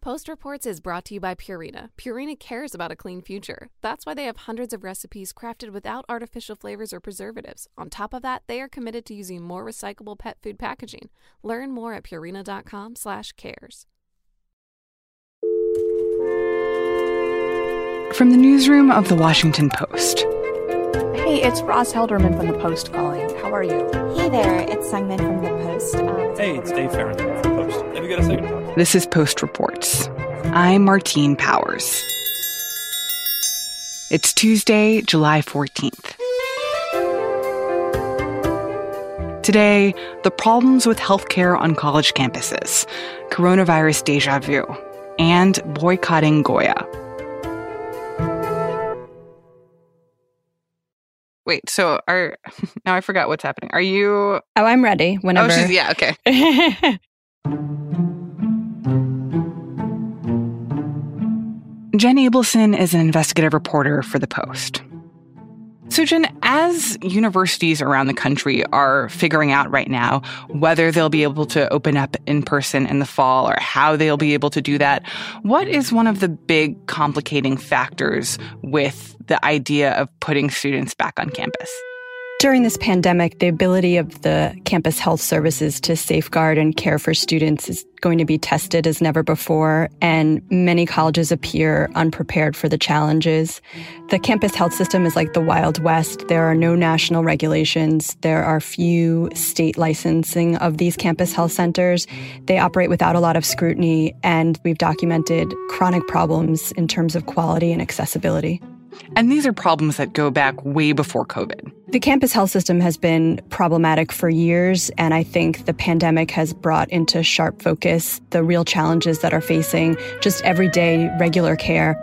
Post Reports is brought to you by Purina. Purina cares about a clean future. That's why they have hundreds of recipes crafted without artificial flavors or preservatives. On top of that, they are committed to using more recyclable pet food packaging. Learn more at purina.com/cares. From the newsroom of The Washington Post. Hey, it's Ross Helderman from The Post calling. How are you? Hey there, it's Sungmin from The Post. Hey, it's Dave Farrington from The Post. Have you got a second to talk? This is Post Reports. I'm Martine Powers. It's Tuesday, July 14th. Today, the problems with healthcare on college campuses, coronavirus deja vu, and boycotting Goya. Wait, so now I forgot what's happening. Are you... Oh, I'm ready whenever. Oh, yeah, okay. Jen Abelson is an investigative reporter for The Post. So, Jen, as universities around the country are figuring out right now whether they'll be able to open up in person in the fall or how they'll be able to do that, what is one of the big complicating factors with the idea of putting students back on campus? During this pandemic, the ability of the campus health services to safeguard and care for students is going to be tested as never before, and many colleges appear unprepared for the challenges. The campus health system is like the Wild West. There are no national regulations. There are few state licensing of these campus health centers. They operate without a lot of scrutiny, and we've documented chronic problems in terms of quality and accessibility. And these are problems that go back way before COVID. The campus health system has been problematic for years, and I think the pandemic has brought into sharp focus the real challenges that are facing just everyday regular care.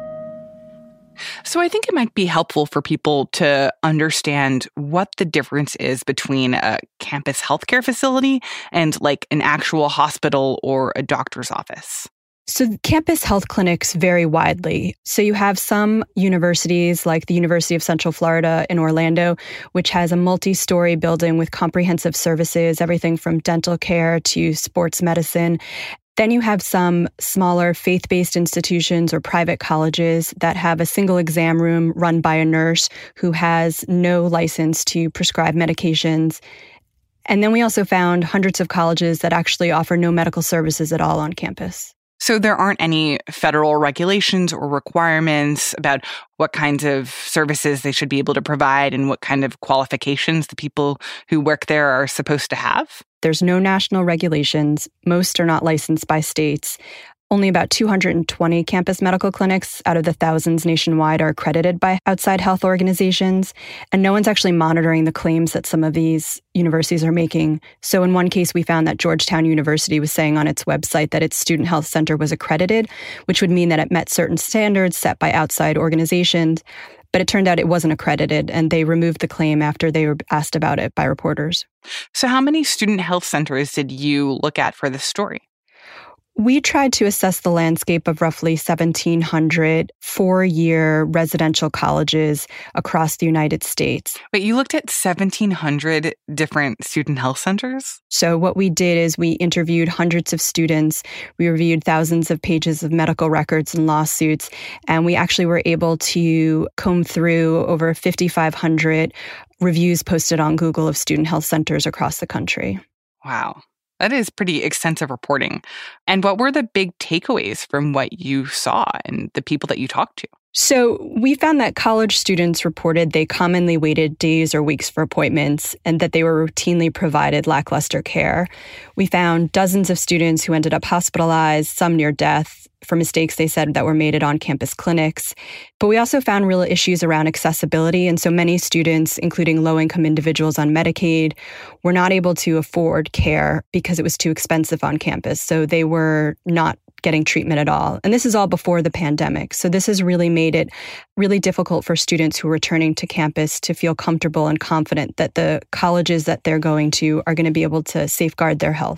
So I think it might be helpful for people to understand what the difference is between a campus healthcare facility and like an actual hospital or a doctor's office. So campus health clinics vary widely. So you have some universities like the University of Central Florida in Orlando, which has a multi-story building with comprehensive services, everything from dental care to sports medicine. Then you have some smaller faith-based institutions or private colleges that have a single exam room run by a nurse who has no license to prescribe medications. And then we also found hundreds of colleges that actually offer no medical services at all on campus. So there aren't any federal regulations or requirements about what kinds of services they should be able to provide and what kind of qualifications the people who work there are supposed to have? There's no national regulations. Most are not licensed by states. Only about 220 campus medical clinics out of the thousands nationwide are accredited by outside health organizations, and no one's actually monitoring the claims that some of these universities are making. So in one case, we found that Georgetown University was saying on its website that its student health center was accredited, which would mean that it met certain standards set by outside organizations. But it turned out it wasn't accredited, and they removed the claim after they were asked about it by reporters. So how many student health centers did you look at for this story? We tried to assess the landscape of roughly 1,700 four-year residential colleges across the United States. But you looked at 1,700 different student health centers? So what we did is we interviewed hundreds of students. We reviewed thousands of pages of medical records and lawsuits, and we actually were able to comb through over 5,500 reviews posted on Google of student health centers across the country. Wow. That is pretty extensive reporting. And what were the big takeaways from what you saw and the people that you talked to? So we found that college students reported they commonly waited days or weeks for appointments and that they were routinely provided lackluster care. We found dozens of students who ended up hospitalized, some near death, for mistakes they said that were made at on-campus clinics. But we also found real issues around accessibility, and so many students, including low-income individuals on Medicaid, were not able to afford care because it was too expensive on campus, so they were not getting treatment at all. And this is all before the pandemic. So this has really made it really difficult for students who are returning to campus to feel comfortable and confident that the colleges that they're going to are going to be able to safeguard their health.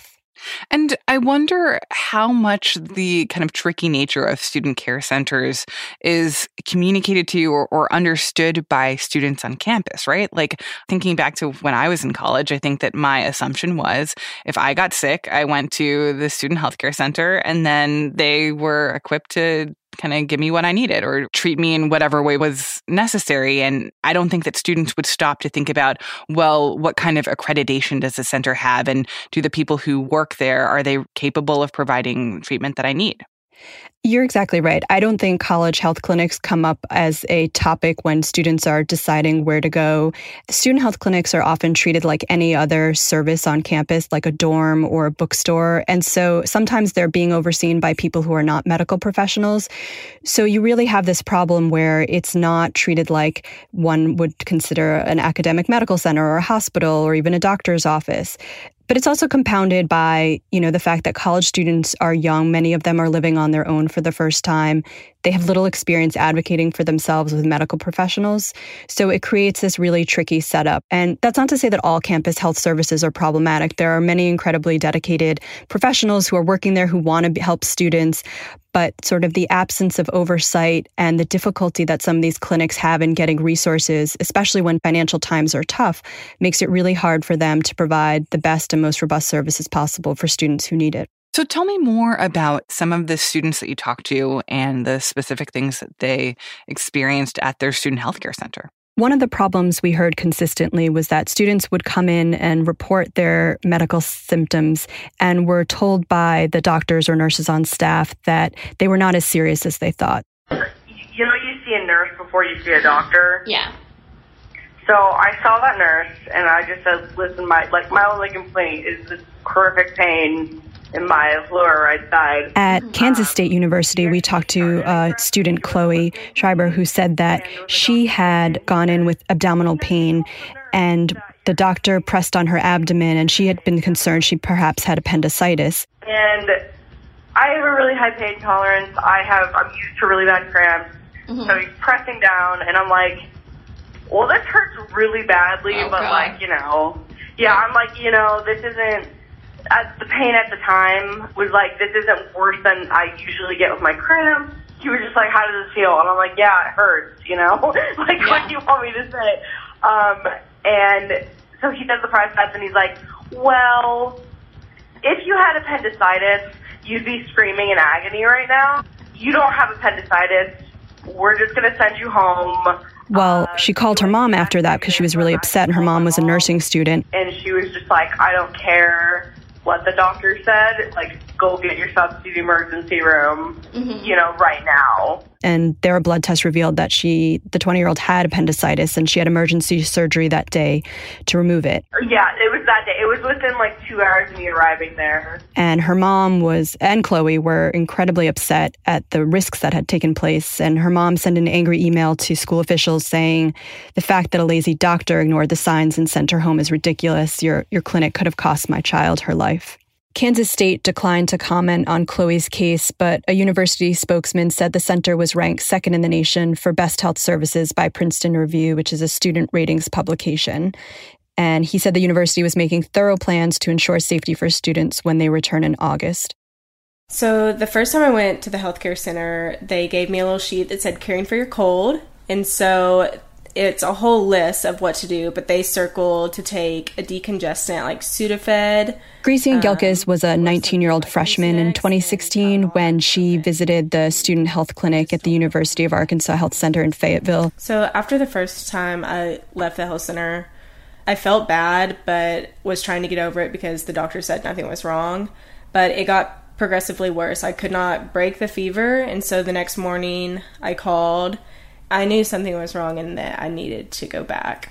And I wonder how much the kind of tricky nature of student care centers is communicated to or understood by students on campus, right? Like thinking back to when I was in college, I think that my assumption was if I got sick, I went to the student healthcare center and then they were equipped to kind of give me what I needed or treat me in whatever way was necessary. And I don't think that students would stop to think about, well, what kind of accreditation does the center have? And do the people who work there, are they capable of providing treatment that I need? You're exactly right. I don't think college health clinics come up as a topic when students are deciding where to go. Student health clinics are often treated like any other service on campus, like a dorm or a bookstore. And so sometimes they're being overseen by people who are not medical professionals. So you really have this problem where it's not treated like one would consider an academic medical center or a hospital or even a doctor's office. But it's also compounded by, the fact that college students are young. Many of them are living on their own for the first time. They have little experience advocating for themselves with medical professionals. So it creates this really tricky setup. And that's not to say that all campus health services are problematic. There are many incredibly dedicated professionals who are working there who want to help students. But sort of the absence of oversight and the difficulty that some of these clinics have in getting resources, especially when financial times are tough, makes it really hard for them to provide the best and most robust services possible for students who need it. So tell me more about some of the students that you talked to and the specific things that they experienced at their student healthcare center. One of the problems we heard consistently was that students would come in and report their medical symptoms and were told by the doctors or nurses on staff that they were not as serious as they thought. You see a nurse before you see a doctor? Yeah. So I saw that nurse and I just said, listen, my only complaint is this horrific pain in my lower right side. At Kansas State University, we talked to student Chloe Schreiber, who said that she had gone in with abdominal pain and the doctor pressed on her abdomen and she had been concerned she perhaps had appendicitis. And I have a really high pain tolerance. I'm used to really bad cramps. Mm-hmm. So he's pressing down and I'm like, well, this hurts really badly, but God. I'm like, this isn't, the pain at the time was like, this isn't worse than I usually get with my cramps. He was just like, how does this feel? And I'm like, yeah, it hurts, What do you want me to say? And so he does the price test and he's like, well, if you had appendicitis, you'd be screaming in agony right now. You don't have appendicitis. We're just going to send you home. Well, she called her mom after that because she was really upset, and her mom was a nursing student. And she was just like, I don't care what the doctor said, like, go get yourself to the emergency room, right now. And their blood test revealed that the 20-year-old had appendicitis, and she had emergency surgery that day to remove it. Yeah, it was that day. It was within 2 hours of me arriving there. And her mom and Chloe were incredibly upset at the risks that had taken place. And her mom sent an angry email to school officials saying, the fact that a lazy doctor ignored the signs and sent her home is ridiculous. Your clinic could have cost my child her life. Kansas State declined to comment on Chloe's case, but a university spokesman said the center was ranked second in the nation for best health services by Princeton Review, which is a student ratings publication. And he said the university was making thorough plans to ensure safety for students when they return in August. So the first time I went to the healthcare center, they gave me a little sheet that said caring for your cold. And so it's a whole list of what to do, but they circled to take a decongestant like Sudafed. Gracie Angelkis was a 19-year-old freshman in 2016 when she visited the student health clinic at the University of Arkansas Health Center in Fayetteville. So after the first time I left the health center, I felt bad, but was trying to get over it because the doctor said nothing was wrong. But it got progressively worse. I could not break the fever, and so the next morning I called. I knew something was wrong and that I needed to go back.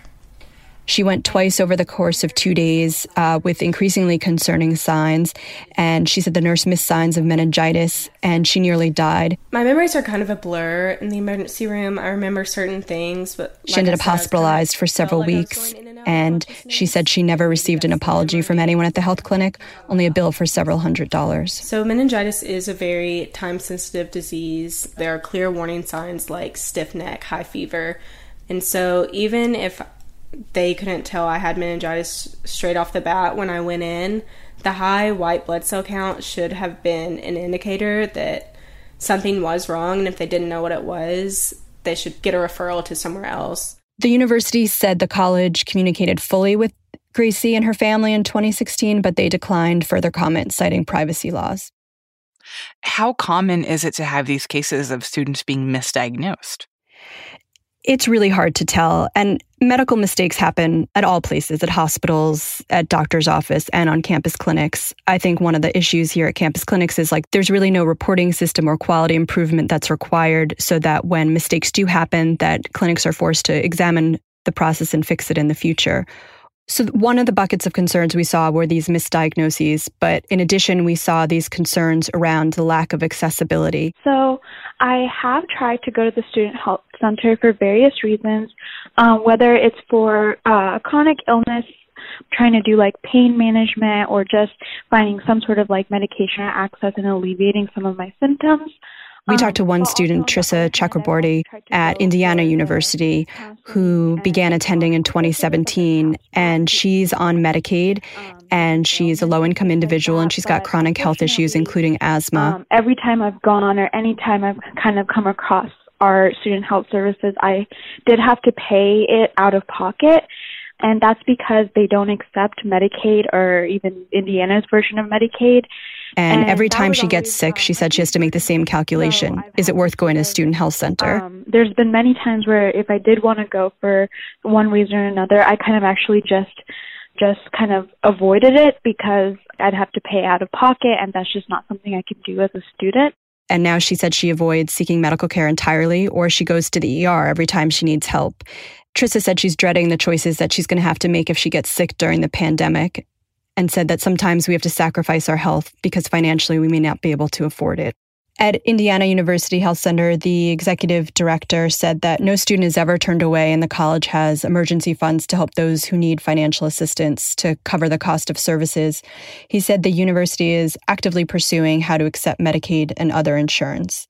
She went twice over the course of 2 days with increasingly concerning signs, and she said the nurse missed signs of meningitis, and she nearly died. My memories are kind of a blur in the emergency room. I remember certain things, but she ended up hospitalized for several weeks, and she said she never received an apology from anyone at the health clinic, only a bill for several $100s. So meningitis is a very time-sensitive disease. There are clear warning signs like stiff neck, high fever, and so even if they couldn't tell I had meningitis straight off the bat when I went in, The high white blood cell count should have been an indicator that something was wrong, and if they didn't know what it was, they should get a referral to somewhere else. The university said the college communicated fully with Gracie and her family in 2016, but they declined further comment, citing privacy laws. How common is it to have these cases of students being misdiagnosed? It's really hard to tell, and medical mistakes happen at all places, at hospitals, at doctor's office, and on campus clinics. I think one of the issues here at campus clinics is there's really no reporting system or quality improvement that's required, so that when mistakes do happen, that clinics are forced to examine the process and fix it in the future. So one of the buckets of concerns we saw were these misdiagnoses, but in addition, we saw these concerns around the lack of accessibility. So I have tried to go to the Student Health Center for various reasons, whether it's for chronic illness, trying to do pain management, or just finding some sort of medication access and alleviating some of my symptoms. We talked to one student, Trissa Chakraborty, at Indiana University, who began attending in 2017, and she's on Medicaid, and she's a low-income individual, and she's got chronic health issues, including asthma. Every time I've gone, or any time I've kind of come across our student health services, I did have to pay it out of pocket. And that's because they don't accept Medicaid or even Indiana's version of Medicaid. And every time she gets sick, she said she has to make the same calculation. Is it worth going to a student health center? There's been many times where if I did want to go for one reason or another, I kind of actually just kind of avoided it because I'd have to pay out of pocket, and that's just not something I could do as a student. And now she said she avoids seeking medical care entirely, or she goes to the ER every time she needs help. Trissa said she's dreading the choices that she's going to have to make if she gets sick during the pandemic, and said that sometimes we have to sacrifice our health because financially we may not be able to afford it. At Indiana University Health Center, the executive director said that no student is ever turned away, and the college has emergency funds to help those who need financial assistance to cover the cost of services. He said the university is actively pursuing how to accept Medicaid and other insurance.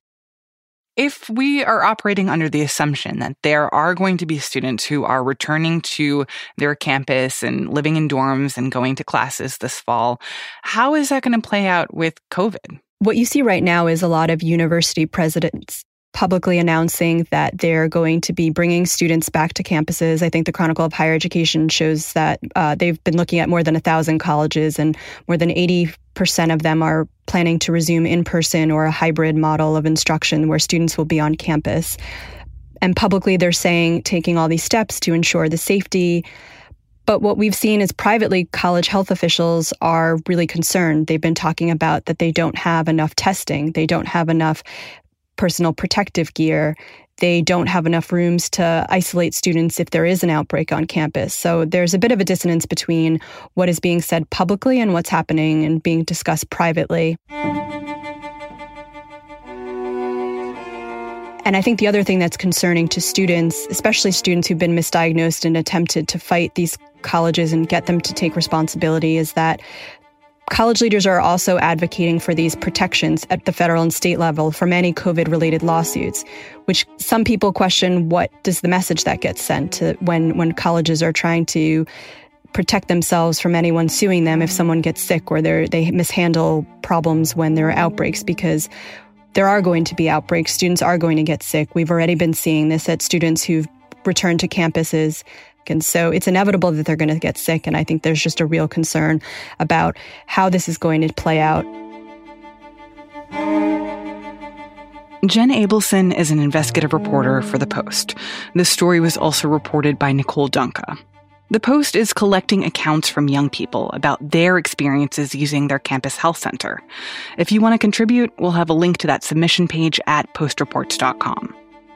If we are operating under the assumption that there are going to be students who are returning to their campus and living in dorms and going to classes this fall, how is that going to play out with COVID? What you see right now is a lot of university presidents publicly announcing that they're going to be bringing students back to campuses. I think the Chronicle of Higher Education shows that they've been looking at more than 1,000 colleges, and more than 80% of them are planning to resume in-person or a hybrid model of instruction where students will be on campus. And publicly, they're saying taking all these steps to ensure the safety. But what we've seen is privately, college health officials are really concerned. They've been talking about that they don't have enough testing. They don't have enough personal protective gear. They don't have enough rooms to isolate students if there is an outbreak on campus. So there's a bit of a dissonance between what is being said publicly and what's happening and being discussed privately. And I think the other thing that's concerning to students, especially students who've been misdiagnosed and attempted to fight these colleges and get them to take responsibility, is that college leaders are also advocating for these protections at the federal and state level from any COVID-related lawsuits, which some people question, what does the message that gets sent to when colleges are trying to protect themselves from anyone suing them if someone gets sick or they mishandle problems when there are outbreaks, because there are going to be outbreaks. Students are going to get sick. We've already been seeing this at students who've returned to campuses. And so it's inevitable that they're going to get sick. And I think there's just a real concern about how this is going to play out. Jen Abelson is an investigative reporter for The Post. The story was also reported by Nicole Dunca. The Post is collecting accounts from young people about their experiences using their campus health center. If you want to contribute, we'll have a link to that submission page at postreports.com.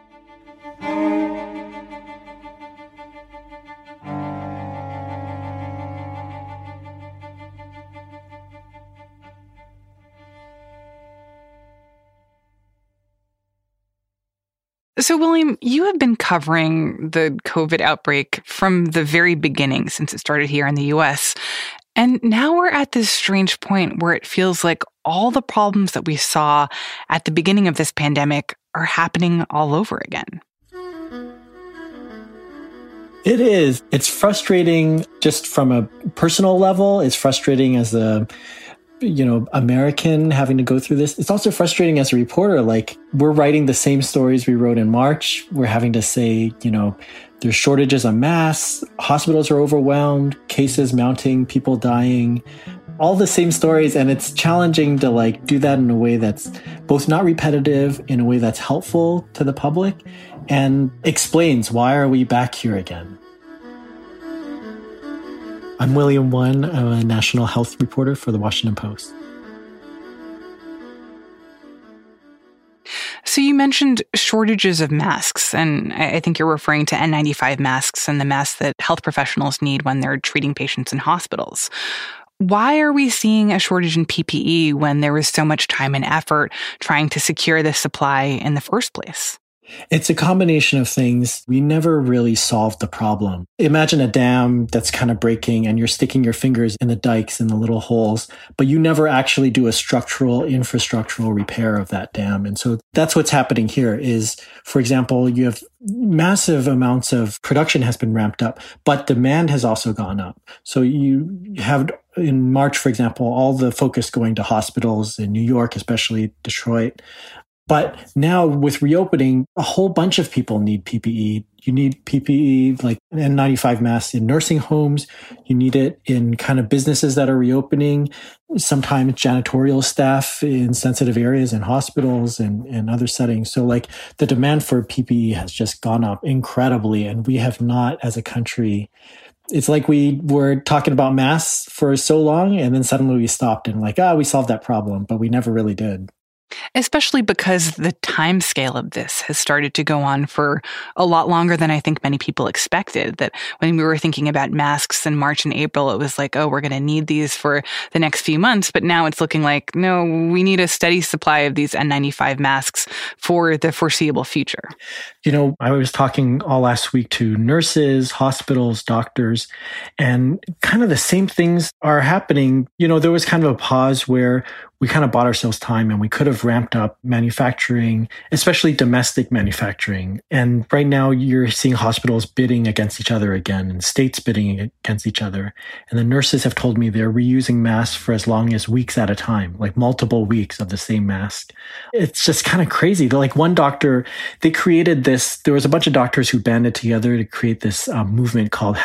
So, William, you have been covering the COVID outbreak from the very beginning since it started here in the U.S. And now we're at this strange point where it feels like all the problems that we saw at the beginning of this pandemic are happening all over again. It is. It's frustrating just from a personal level. It's frustrating as a American having to go through this. It's also frustrating as a reporter. Like, we're writing the same stories we wrote in March. We're having to say, there's shortages of masks, hospitals are overwhelmed, cases mounting, people dying, all the same stories. And it's challenging to do that in a way that's both not repetitive, in a way that's helpful to the public and explains why are we back here again. I'm William Won. I'm a national health reporter for the Washington Post. So you mentioned shortages of masks, and I think you're referring to N95 masks and the masks that health professionals need when they're treating patients in hospitals. Why are we seeing a shortage in PPE when there was so much time and effort trying to secure this supply in the first place? It's a combination of things. We never really solved the problem. Imagine a dam that's kind of breaking and you're sticking your fingers in the dikes and the little holes, but you never actually do a infrastructural repair of that dam. And so that's what's happening here is, for example, you have massive amounts of production has been ramped up, but demand has also gone up. So you have in March, for example, all the focus going to hospitals in New York, especially Detroit. But now with reopening, a whole bunch of people need PPE. You need PPE like N95 masks in nursing homes. You need it in kind of businesses that are reopening, sometimes janitorial staff in sensitive areas in hospitals and other settings. So the demand for PPE has just gone up incredibly. And we have not, as a country, it's like we were talking about masks for so long and then suddenly we stopped and we solved that problem, but we never really did. Especially because the time scale of this has started to go on for a lot longer than I think many people expected. That when we were thinking about masks in March and April, it was like, oh, we're going to need these for the next few months. But now it's looking like, no, we need a steady supply of these N95 masks for the foreseeable future. I was talking all last week to nurses, hospitals, doctors, and kind of the same things are happening. There was kind of a pause where we kind of bought ourselves time and we could have ramped up manufacturing, especially domestic manufacturing. And right now you're seeing hospitals bidding against each other again and states bidding against each other. And the nurses have told me they're reusing masks for as long as weeks at a time, like multiple weeks of the same mask. It's just kind of crazy. One doctor, they created this, there was a bunch of doctors who banded together to create this movement called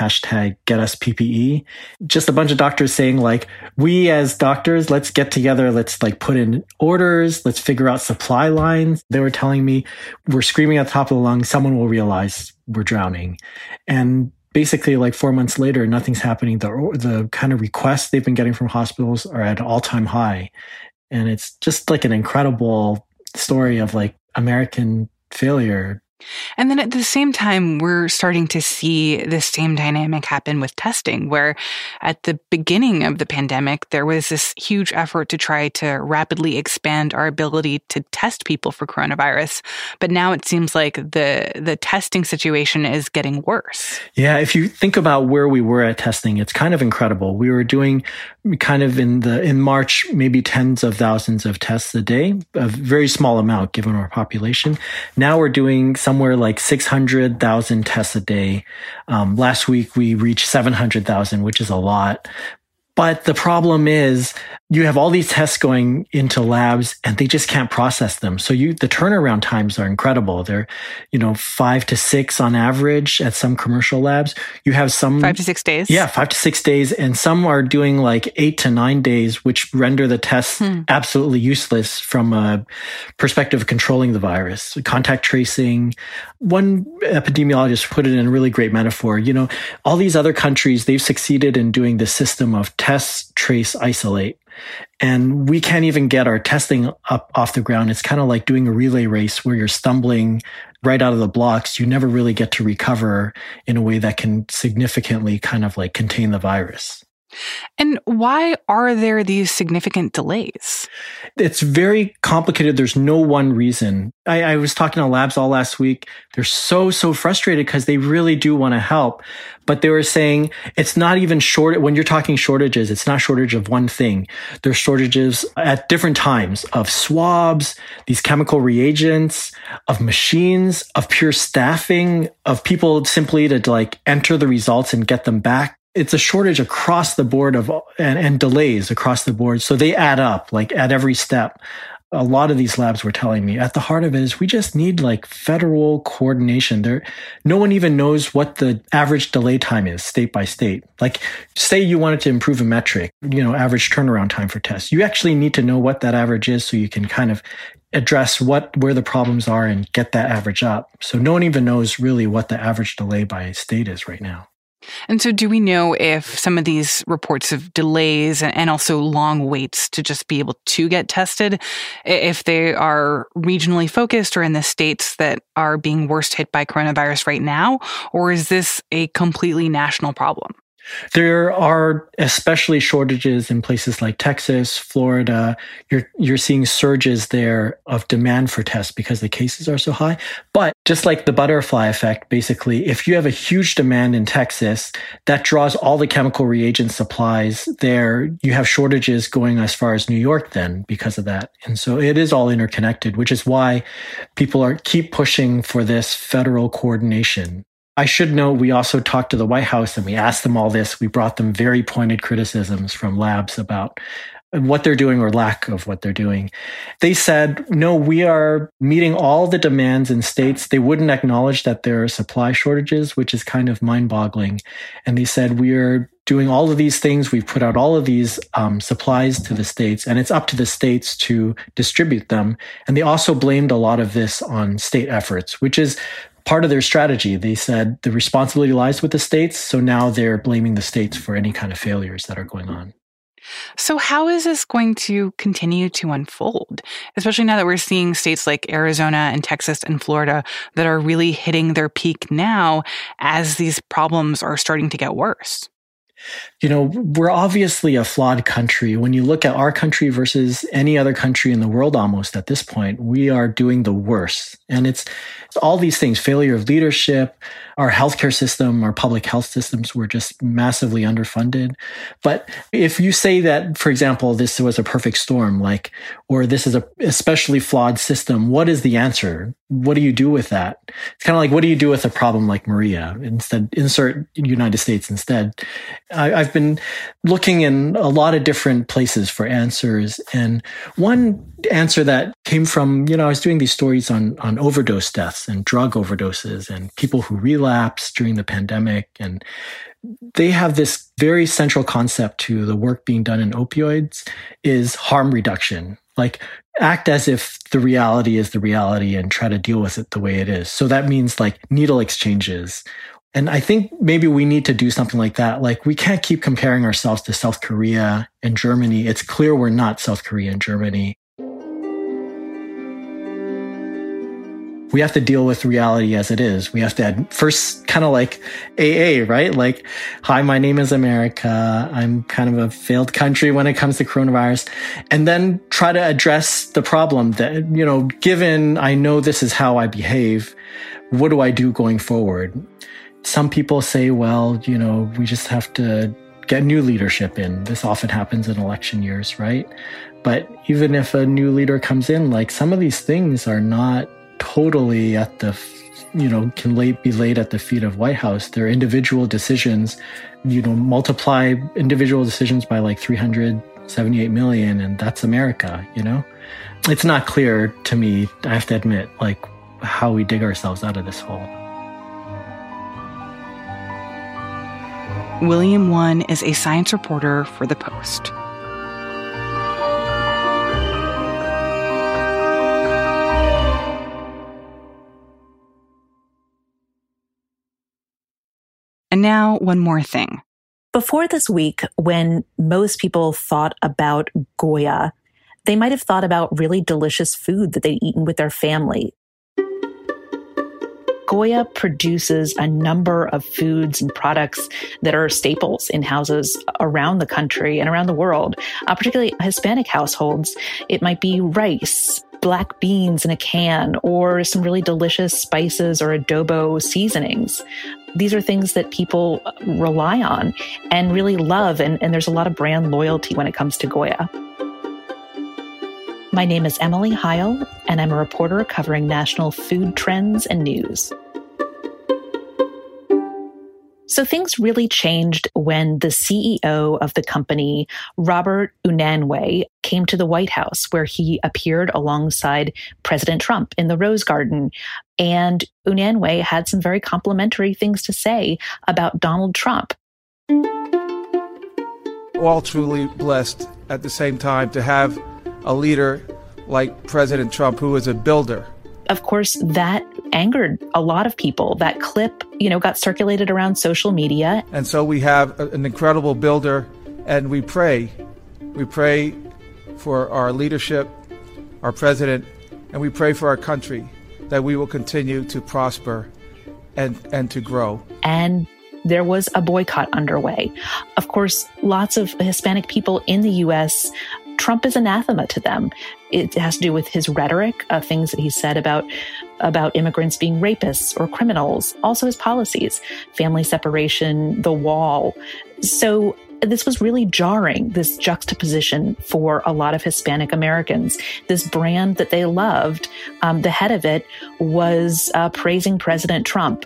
#GetUsPPE. Just a bunch of doctors saying we as doctors, let's get together, let's put in orders. Let's figure out supply lines. They were telling me we're screaming at the top of the lungs. Someone will realize we're drowning. And basically 4 months later, nothing's happening. The kind of requests they've been getting from hospitals are at an all-time high. And it's just an incredible story of American failure. And then at the same time, we're starting to see the same dynamic happen with testing, where at the beginning of the pandemic, there was this huge effort to try to rapidly expand our ability to test people for coronavirus. But now it seems like the testing situation is getting worse. Yeah, if you think about where we were at testing, it's kind of incredible. We were doing kind of in March, maybe tens of thousands of tests a day, a very small amount given our population. Now we're doing somewhere like 600,000 tests a day. Last week we reached 700,000, which is a lot. But the problem is you have all these tests going into labs and they just can't process them. So the turnaround times are incredible. They're, 5 to 6 on average at some commercial labs. You have some 5 to 6 days. Yeah, 5 to 6 days. And some are doing 8 to 9 days, which render the tests absolutely useless from a perspective of controlling the virus. Contact tracing. One epidemiologist put it in a really great metaphor. All these other countries, they've succeeded in doing the system of test, trace, isolate. And we can't even get our testing up off the ground. It's kind of like doing a relay race where you're stumbling right out of the blocks. You never really get to recover in a way that can significantly kind of contain the virus. And why are there these significant delays? It's very complicated. There's no one reason. I was talking to labs all last week. They're so frustrated because they really do want to help. But they were saying it's not even short. When you're talking shortages, it's not shortage of one thing. There's shortages at different times of swabs, these chemical reagents, of machines, of pure staffing, of people simply to enter the results and get them back. It's a shortage across the board and delays across the board. So they add up at every step. A lot of these labs were telling me at the heart of it is we just need federal coordination. No one even knows what the average delay time is state by state. Say you wanted to improve a metric, average turnaround time for tests. You actually need to know what that average is so you can kind of address where the problems are and get that average up. So no one even knows really what the average delay by state is right now. And so do we know if some of these reports of delays and also long waits to just be able to get tested, if they are regionally focused or in the states that are being worst hit by coronavirus right now, or is this a completely national problem? There are especially shortages in places like Texas, Florida. You're seeing surges there of demand for tests because the cases are so high. But just like the butterfly effect, basically, if you have a huge demand in Texas, that draws all the chemical reagent supplies there. You have shortages going as far as New York then because of that. And so it is all interconnected, which is why people keep pushing for this federal coordination. I should note, we also talked to the White House and we asked them all this. We brought them very pointed criticisms from labs about what they're doing or lack of what they're doing. They said, no, we are meeting all the demands in states. They wouldn't acknowledge that there are supply shortages, which is kind of mind-boggling. And they said, we are doing all of these things. We've put out all of these supplies to the states, and it's up to the states to distribute them. And they also blamed a lot of this on state efforts, which is part of their strategy. They said the responsibility lies with the states, so now they're blaming the states for any kind of failures that are going on. So how is this going to continue to unfold, especially now that we're seeing states like Arizona and Texas and Florida that are really hitting their peak now as these problems are starting to get worse? We're obviously a flawed country. When you look at our country versus any other country in the world almost at this point, we are doing the worst. And it's all these things, failure of leadership, our healthcare system, our public health systems were just massively underfunded. But if you say that, for example, this was a perfect storm, or this is a especially flawed system, what is the answer? What do you do with that? It's kind of like, what do you do with a problem like Maria? Instead, insert United States instead. I've been looking in a lot of different places for answers. And one answer that came from, I was doing these stories on overdose deaths and drug overdoses and people who relapse during the pandemic. And they have this very central concept to the work being done in opioids is harm reduction. Act as if the reality is the reality and try to deal with it the way it is. So that means needle exchanges. And I think maybe we need to do something like that. We can't keep comparing ourselves to South Korea and Germany. It's clear we're not South Korea and Germany. We have to deal with reality as it is. We have to add first kind of like AA, right? Hi, my name is America. I'm kind of a failed country when it comes to coronavirus. And then try to address the problem that, given I know this is how I behave, what do I do going forward? Some people say, well, we just have to get new leadership in. This often happens in election years, right? But even if a new leader comes in, some of these things are not totally at the, can be laid at the feet of White House. They're individual decisions, multiply individual decisions by 378 million, and that's America, It's not clear to me, I have to admit, how we dig ourselves out of this hole. William Won is a science reporter for The Post. And now, one more thing. Before this week, when most people thought about Goya, they might have thought about really delicious food that they'd eaten with their family. Goya produces a number of foods and products that are staples in houses around the country and around the world, particularly Hispanic households. It might be rice, black beans in a can, or some really delicious spices or adobo seasonings. These are things that people rely on and really love, and there's a lot of brand loyalty when it comes to Goya. My name is Emily Heil, and I'm a reporter covering national food trends and news. So things really changed when the CEO of the company, Robert Unanue, came to the White House, where he appeared alongside President Trump in the Rose Garden. And Unanue had some very complimentary things to say about Donald Trump. All truly blessed at the same time to have a leader like President Trump, who is a builder. Of course, that angered a lot of people. That clip, got circulated around social media. And so we have an incredible builder, and we pray. We pray for our leadership, our president, and we pray for our country that we will continue to prosper and to grow. And there was a boycott underway. Of course, lots of Hispanic people in the U.S., Trump is anathema to them. It has to do with his rhetoric, things that he said about immigrants being rapists or criminals, also his policies, family separation, the wall. So this was really jarring, this juxtaposition for a lot of Hispanic Americans. This brand that they loved, the head of it was praising President Trump.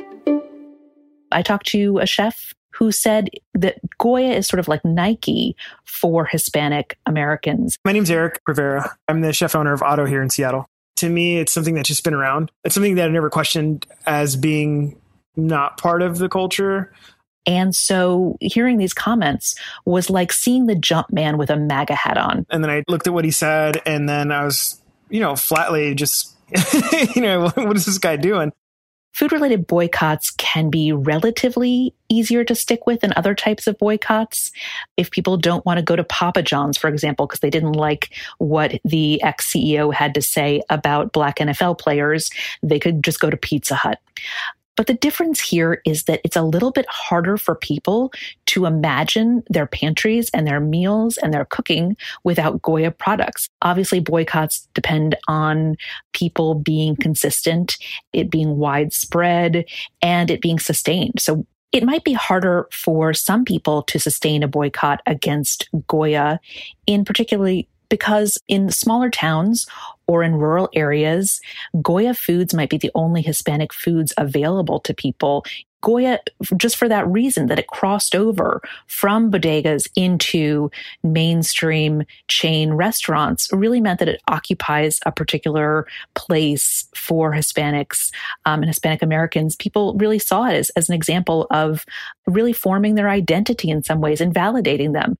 I talked to a chef who said that Goya is sort of like Nike for Hispanic Americans. My name's Eric Rivera. I'm the chef owner of Otto here in Seattle. To me, it's something that's just been around. It's something that I've never questioned as being not part of the culture. And so hearing these comments was like seeing the jump man with a MAGA hat on. And then I looked at what he said, and then I was, flatly just, what is this guy doing? Food-related boycotts can be relatively easier to stick with than other types of boycotts. If people don't want to go to Papa John's, for example, because they didn't like what the ex-CEO had to say about Black NFL players, they could just go to Pizza Hut. But the difference here is that it's a little bit harder for people to imagine their pantries and their meals and their cooking without Goya products. Obviously, boycotts depend on people being consistent, it being widespread, and it being sustained. So it might be harder for some people to sustain a boycott against Goya, in particularly because in smaller towns or in rural areas, Goya foods might be the only Hispanic foods available to people. Goya, just for that reason, that it crossed over from bodegas into mainstream chain restaurants, really meant that it occupies a particular place for Hispanics and Hispanic Americans. People really saw it as an example of really forming their identity in some ways and validating them.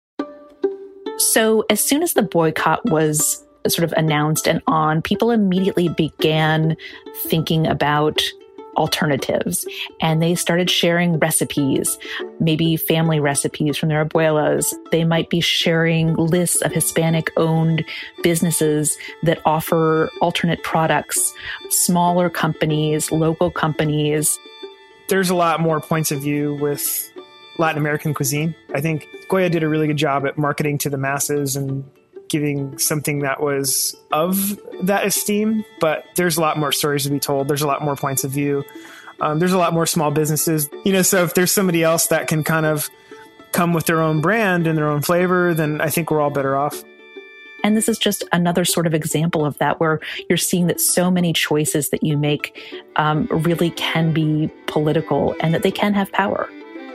So as soon as the boycott was sort of announced and on, people immediately began thinking about alternatives, and they started sharing recipes, maybe family recipes from their abuelas. They might be sharing lists of Hispanic-owned businesses that offer alternate products, smaller companies, local companies. There's a lot more points of view with Latin American cuisine. I think Goya did a really good job at marketing to the masses and giving something that was of that esteem, but there's a lot more stories to be told. There's a lot more points of view. There's a lot more small businesses, so if there's somebody else that can kind of come with their own brand and their own flavor, then I think we're all better off. And this is just another sort of example of that, where you're seeing that so many choices that you make really can be political and that they can have power.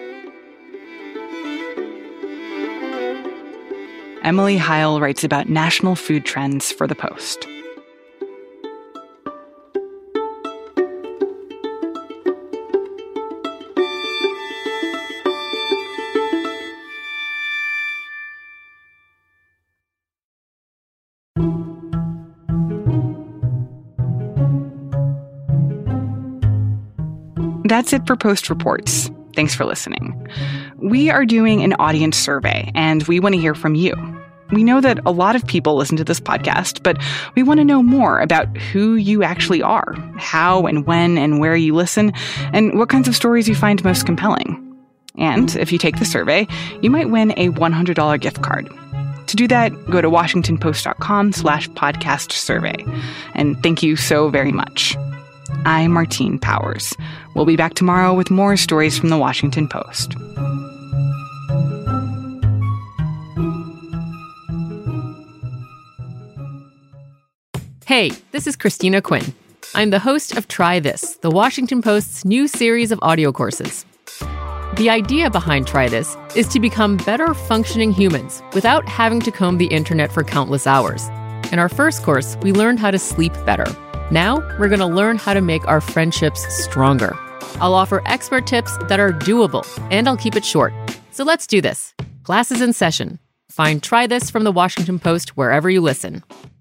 Emily Heil writes about national food trends for The Post. That's it for Post Reports. Thanks for listening. We are doing an audience survey, and we want to hear from you. We know that a lot of people listen to this podcast, but we want to know more about who you actually are, how and when and where you listen, and what kinds of stories you find most compelling. And if you take the survey, you might win a $100 gift card. To do that, go to washingtonpost.com/podcast survey. And thank you so very much. I'm Martine Powers. We'll be back tomorrow with more stories from the Washington Post. Hey, this is Christina Quinn. I'm the host of Try This, the Washington Post's new series of audio courses. The idea behind Try This is to become better functioning humans without having to comb the internet for countless hours. In our first course, we learned how to sleep better. Now, we're going to learn how to make our friendships stronger. I'll offer expert tips that are doable, and I'll keep it short. So let's do this. Class is in session. Find Try This from the Washington Post wherever you listen.